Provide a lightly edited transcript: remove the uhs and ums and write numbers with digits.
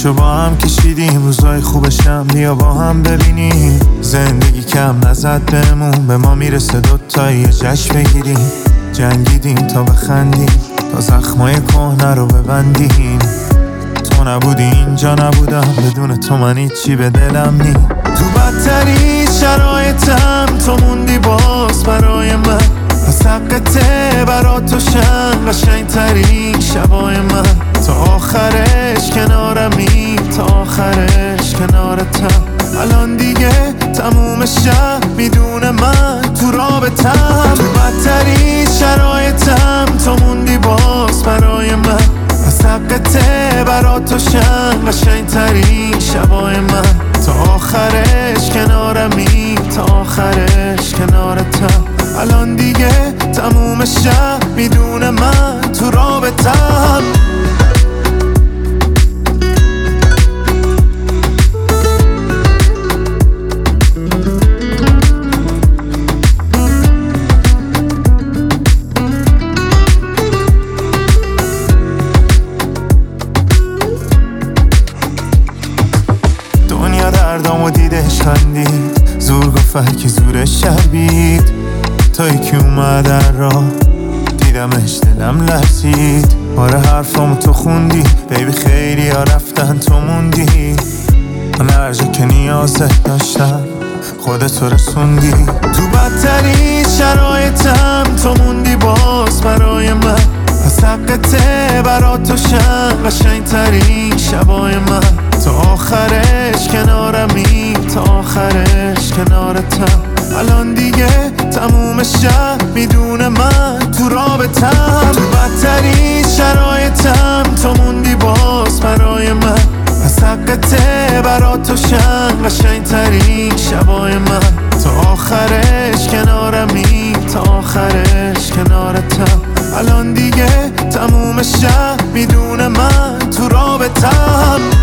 زحمتشو با هم کشیدیم، روزای خوبشم بیا با هم ببینیم. زندگی کم نزد بهمون، به ما میرسه دوتایی یه جشن بگیریم. جنگیدیم تا بخندیم، تا زخمای کهنه رو ببندیم. تو نبودی اینجا نبودم، بدون تو من هیچی به دلم نی. تو بدترین شرایطم تو موندی باز برای من، پس حقته برا تو شن قشنگترین شبای من. تا آخرش کنارمی، تا آخرش کنارتم. الان دیگه تموم شب میدونه من تو رابطم. تو بدترین شرایطم تو موندی باز برای من، پس حقته برا تو شن قشنگترین شبای من. تا آخرش کنارمی، تا آخرش کنارتم. الان دیگه تموم شب میدونه من تو رابطم. دردامو دیدش خندید، زور گفت که زورش شربید. تا یکی اومد را دیدمش دلم لرزید. آره حرفامو تو خوندی بیبی، خیلی ها رفتن تو موندی. من هر جا که نیازت داشتم خودتو رسوندی. تو بدترین شرایطم تو موندی باز برای من، پس حقته برا تو شن قشنگترین شبای من. تا آخرش کنارمی، تا آخرش کنارتم. الان دیگه تموم شب میدونه من تو رابطم. تو بدترین شرایطم تو موندی باز برای من، پس حقته برا تو شن قشنگترین شبای من. تا آخرش کنارمی، تا آخرش کنارتم. الان دیگه تموم شب میدونه من تو رابطم.